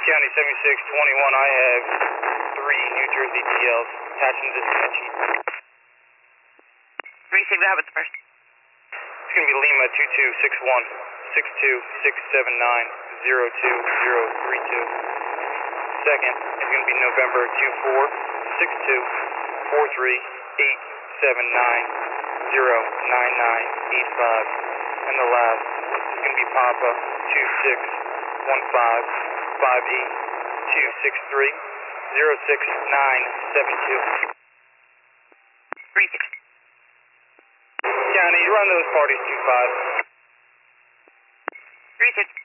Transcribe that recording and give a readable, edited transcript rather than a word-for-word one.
County 7621, I have 3 New Jersey DLs attaching to this command sheet. Receive the habits first. It's going to be Lima 2261 62679 02032. Second is going to be November 24624387909985. And the last is going to be Papa 261558263 Receive. County, run those parties 25. Receive.